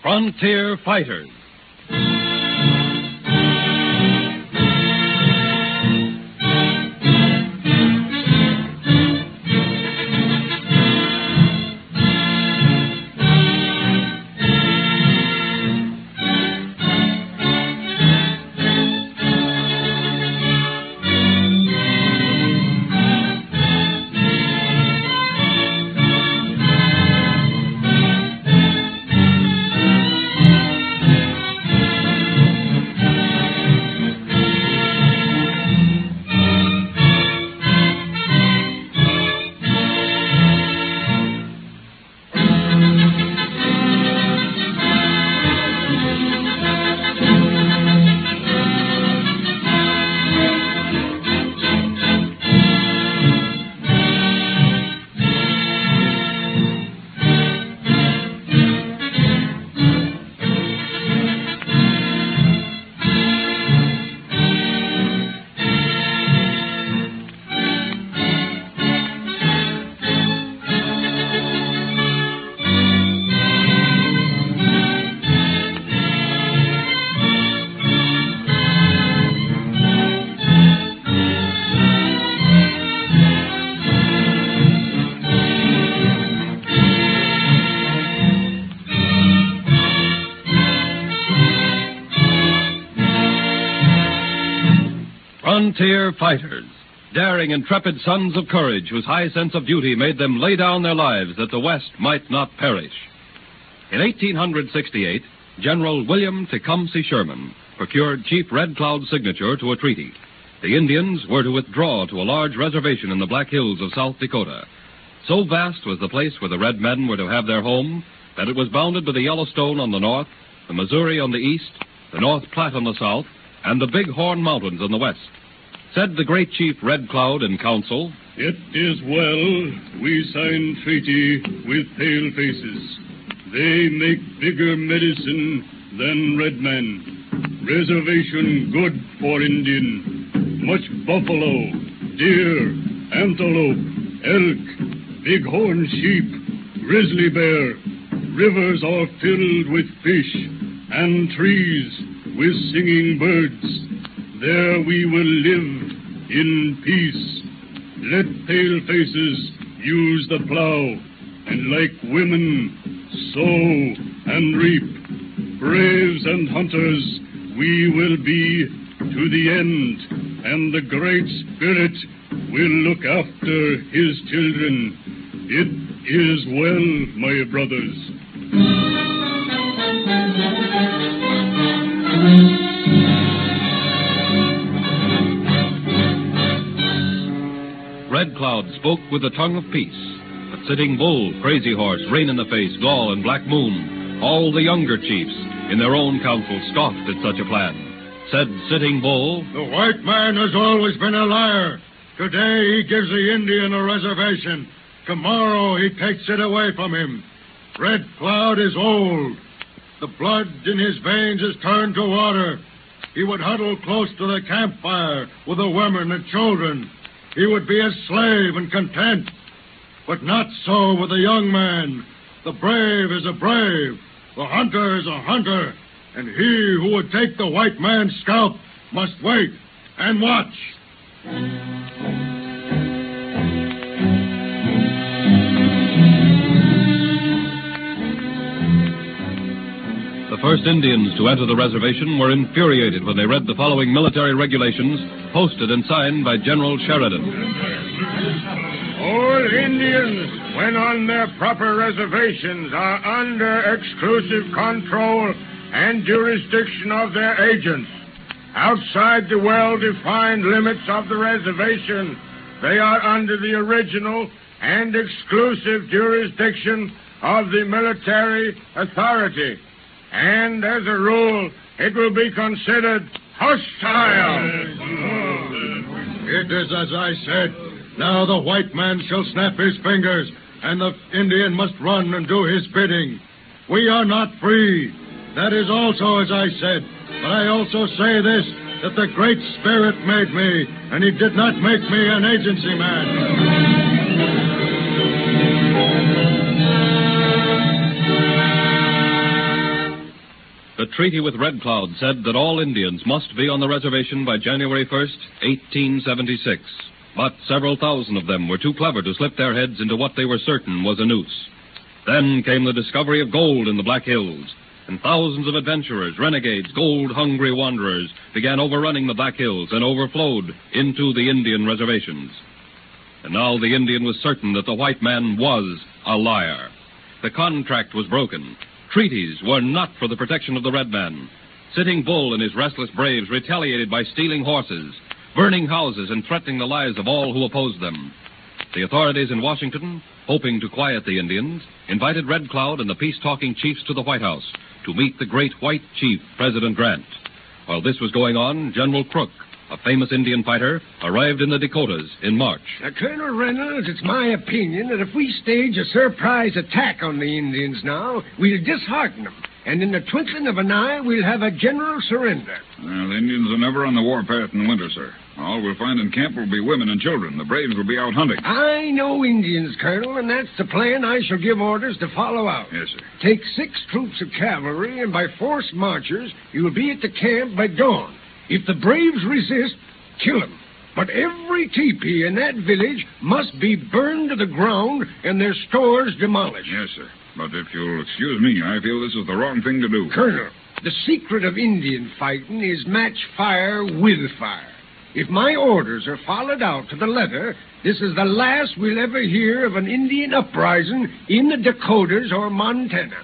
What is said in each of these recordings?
Frontier Fighters. Frontier Fighters, daring, intrepid sons of courage whose high sense of duty made them lay down their lives that the West might not perish. In 1868, General William Tecumseh Sherman procured Chief Red Cloud's signature to a treaty. The Indians were to withdraw to a large reservation in the Black Hills of South Dakota. So vast was the place where the Red Men were to have their home that it was bounded by the Yellowstone on the north, the Missouri on the east, the North Platte on the south, and the Big Horn Mountains on the west. Said the great Chief Red Cloud in council, "It is well we sign treaty with pale faces. They make bigger medicine than red man. Reservation good for Indian. Much buffalo, deer, antelope, elk, bighorn sheep, grizzly bear. Rivers all filled with fish, and trees with singing birds. There we will live in peace. Let pale faces use the plow, and like women, sow and reap. Braves and hunters we will be to the end, and the Great Spirit will look after his children. It is well, my brothers." Red Cloud spoke with the tongue of peace. But Sitting Bull, Crazy Horse, Rain in the Face, Gall, and Black Moon, all the younger chiefs, in their own council, scoffed at such a plan. Said Sitting Bull, "The white man has always been a liar. Today he gives the Indian a reservation. Tomorrow he takes it away from him. Red Cloud is old. The blood in his veins is turned to water. He would huddle close to the campfire with the women and children. He would be a slave and content. But not so with the young man. The brave is a brave. The hunter is a hunter. And he who would take the white man's scalp must wait and watch." The first Indians to enter the reservation were infuriated when they read the following military regulations posted and signed by General Sheridan. "All Indians, when on their proper reservations, are under exclusive control and jurisdiction of their agents. Outside the well-defined limits of the reservation, they are under the original and exclusive jurisdiction of the military authority. And, as a rule, it will be considered hostile." It is as I said. Now the white man shall snap his fingers, and the Indian must run and do his bidding. We are not free. That is also as I said. But I also say this, that the Great Spirit made me, and he did not make me an agency man. treaty with Red Cloud said that all Indians must be on the reservation by January 1st, 1876. But several thousand of them were too clever to slip their heads into what they were certain was a noose. Then came the discovery of gold in the Black Hills, and thousands of adventurers, renegades, gold-hungry wanderers began overrunning the Black Hills and overflowed into the Indian reservations. And now the Indian was certain that the white man was a liar. The contract was broken. Treaties were not for the protection of the red man. Sitting Bull and his restless braves retaliated by stealing horses, burning houses, and threatening the lives of all who opposed them. The authorities in Washington, hoping to quiet the Indians, invited Red Cloud and the peace-talking chiefs to the White House to meet the great white chief, President Grant. While this was going on, General Crook, a famous Indian fighter, arrived in the Dakotas in March. Colonel Reynolds, it's my opinion that if we stage a surprise attack on the Indians now, we'll dishearten them. And in the twinkling of an eye, we'll have a general surrender. Well, the Indians are never on the warpath in winter, sir. All we'll find in camp will be women and children. The braves will be out hunting. I know Indians, Colonel, and that's the plan I shall give orders to follow out. Yes, sir. Take 6 troops of cavalry, and by forced marchers, you will be at the camp by dawn. If the braves resist, kill them. But every teepee in that village must be burned to the ground and their stores demolished. Yes, sir. But if you'll excuse me, I feel this is the wrong thing to do. Colonel, the secret of Indian fighting is match fire with fire. If my orders are followed out to the letter, this is the last we'll ever hear of an Indian uprising in the Dakotas or Montana.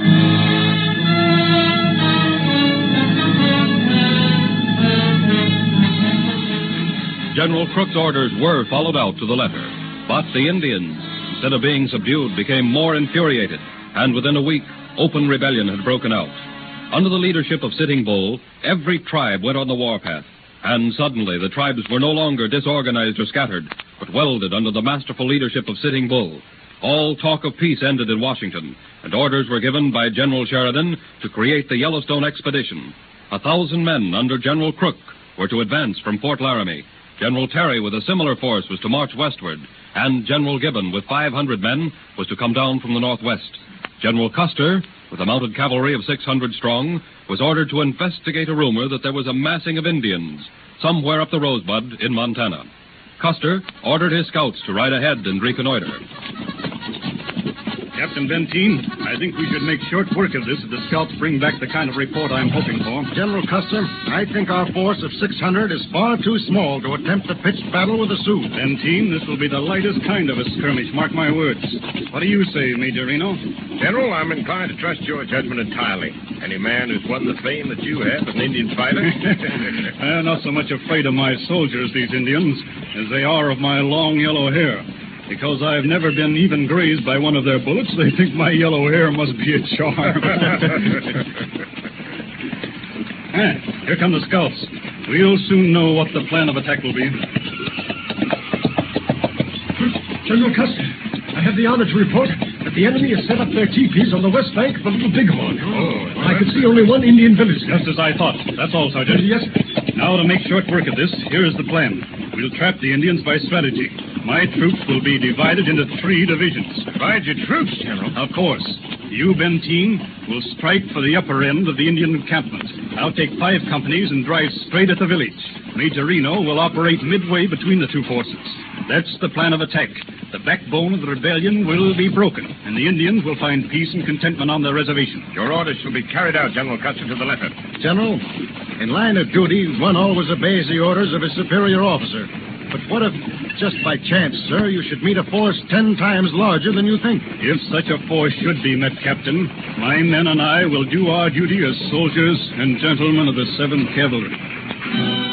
General Crook's orders were followed out to the letter, but the Indians, instead of being subdued, became more infuriated, and within a week, open rebellion had broken out. Under the leadership of Sitting Bull, every tribe went on the warpath, and suddenly the tribes were no longer disorganized or scattered, but welded under the masterful leadership of Sitting Bull. All talk of peace ended in Washington, and orders were given by General Sheridan to create the Yellowstone Expedition. 1,000 men under General Crook were to advance from Fort Laramie. General Terry, with a similar force, was to march westward, and General Gibbon, with 500 men, was to come down from the northwest. General Custer, with a mounted cavalry of 600 strong, was ordered to investigate a rumor that there was a massing of Indians somewhere up the Rosebud in Montana. Custer ordered his scouts to ride ahead and reconnoiter. Captain Benteen, I think we should make short work of this if the scouts bring back the kind of report I'm hoping for. General Custer, I think our force of 600 is far too small to attempt a pitched battle with the Sioux. Benteen, this will be the lightest kind of a skirmish, mark my words. What do you say, Major Reno? General, I'm inclined to trust your judgment entirely. Any man who's won the fame that you have as an Indian fighter. They're not so much afraid of my soldiers, these Indians, as they are of my long yellow hair. Because I've never been even grazed by one of their bullets, they think my yellow hair must be a charm. Here come the scouts. We'll soon know what the plan of attack will be. General Custer, I have the honor to report that the enemy has set up their teepees on the west bank of the Little Bighorn. I could see only one Indian village. Just as I thought. That's all, Sergeant. Yes. Now, to make short work of this, here is the plan. We'll trap the Indians by strategy. My troops will be divided into 3 divisions. Divide your troops, General. Of course. You, Benteen, will strike for the upper end of the Indian encampment. I'll take 5 companies and drive straight at the village. Major Reno will operate midway between the 2 forces. That's the plan of attack. The backbone of the rebellion will be broken, and the Indians will find peace and contentment on their reservation. Your orders shall be carried out, General Custer, to the letter. General, in line of duty, one always obeys the orders of his superior officer. But what if, just by chance, sir, you should meet a force 10 times larger than you think? If such a force should be met, Captain, my men and I will do our duty as soldiers and gentlemen of the 7th Cavalry.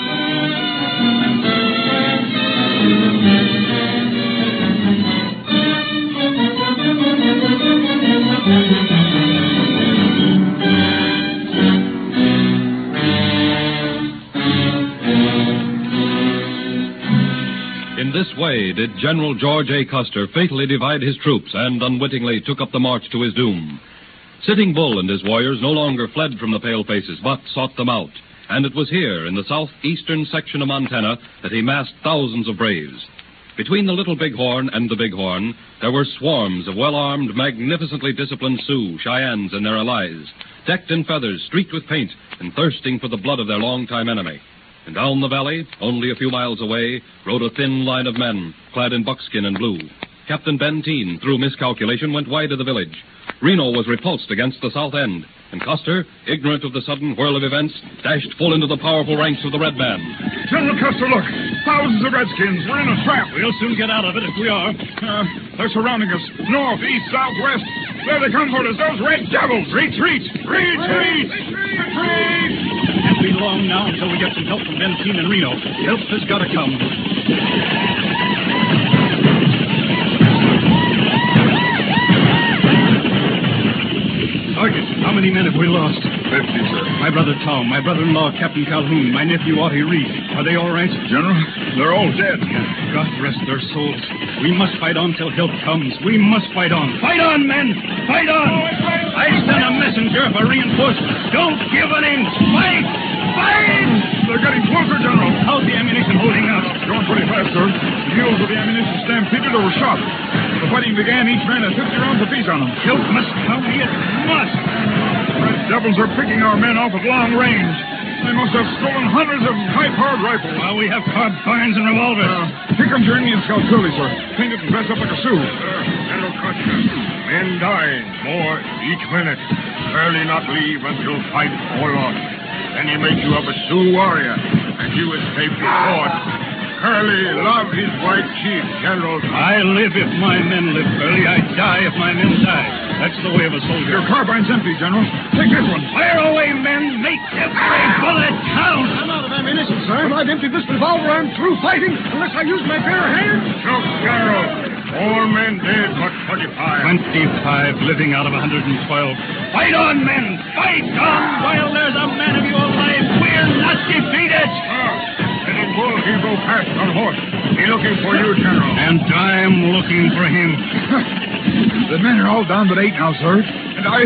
In this way did General George A. Custer fatally divide his troops and unwittingly took up the march to his doom. Sitting Bull and his warriors no longer fled from the palefaces, but sought them out. And it was here, in the southeastern section of Montana, that he massed thousands of braves. Between the Little Bighorn and the Bighorn, there were swarms of well-armed, magnificently disciplined Sioux, Cheyennes, and their allies, decked in feathers, streaked with paint, and thirsting for the blood of their longtime enemy. And down the valley, only a few miles away, rode a thin line of men, clad in buckskin and blue. Captain Benteen, through miscalculation, went wide of the village. Reno was repulsed against the south end, and Custer, ignorant of the sudden whirl of events, dashed full into the powerful ranks of the Red Man. General Custer, look. Thousands of Redskins. We're in a trap. We'll soon get out of it if we are. They're surrounding us. North, east, south, west. There they come for us. Those red devils. Retreat! Retreat! Retreat! Can't be long now until we get some help from Benteen and Reno. Help has got to come. Sergeant, how many men have we lost? 50, sir. My brother Tom, my brother-in-law Captain Calhoun, my nephew Ottie Reed. Are they all right? General, they're all dead. God rest their souls. We must fight on till help comes. We must fight on. Fight on, men! Fight on! I send a messenger for reinforcements. Don't give an inch. Fight! Fight! They're getting closer, General. How's the ammunition holding out? Going pretty fast, sir. The mules of the ammunition stampeded or were shot. When the fighting began, each man had 50 rounds apiece on them. Help must come. It must. The red devils are picking our men off at long range. They must have stolen hundreds of high-powered rifles. Well, we have carbines and revolvers. Here comes your Indian scout, Curly, sir. Painted and dressed up like a Sioux. General Custer, men dying. More each minute. Early not leave until fight or lost. Then he make you up a Sioux warrior, and you escape the sword. Curly love his white chief, General. I live if my men live, Curly. I die if my men die. That's the way of a soldier. Your carbine's empty, General. Take this one. Fire away, men. Make every bullet count. I'm out of ammunition, sir. I've emptied this revolver. I'm through fighting unless I use my bare hands. Look, General. 4 men dead, but 25. 25 living out of 112. Fight on, men. Fight on while there's a man of you alive. We're not defeated. Sitting Bull, he go past on horse. He looking for you, General. And I'm looking for him. The men are all down but 8 now, sir. And I...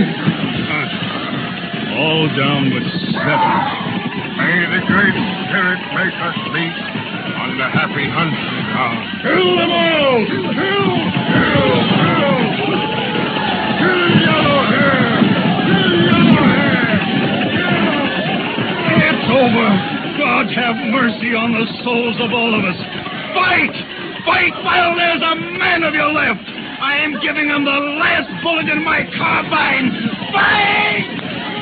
All down but 7. May the Great Spirit make us meet on the happy hunting ground. Kill them all! Kill! Kill! Kill! Kill yellow hair! Kill yellow hair! Kill! It's over. God have mercy on the souls of all of us. Fight! Fight while there's a man of you left. I am giving him the last bullet in my carbine. Fight!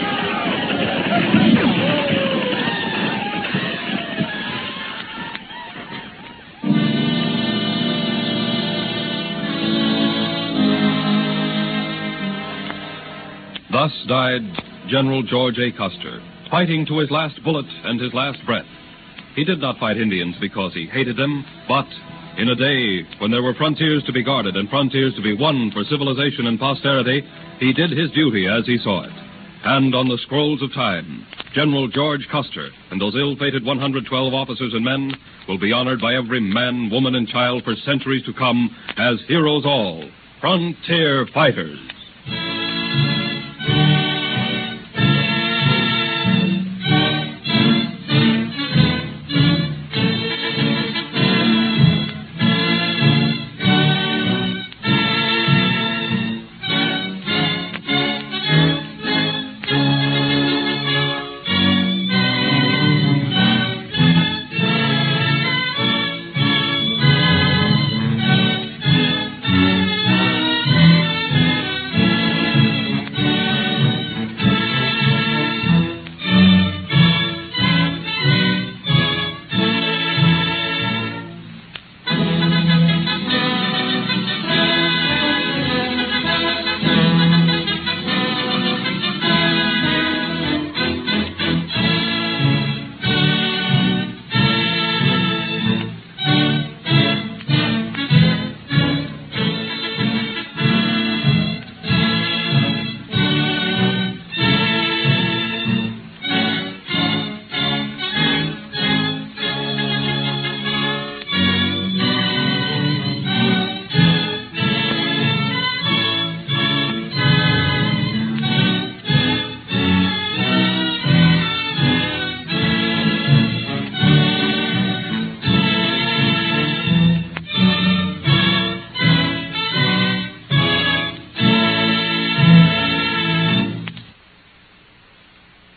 Thus died General George A. Custer, fighting to his last bullet and his last breath. He did not fight Indians because he hated them, but in a day when there were frontiers to be guarded and frontiers to be won for civilization and posterity, he did his duty as he saw it. And on the scrolls of time, General George Custer and those ill-fated 112 officers and men will be honored by every man, woman, and child for centuries to come as heroes all, frontier fighters.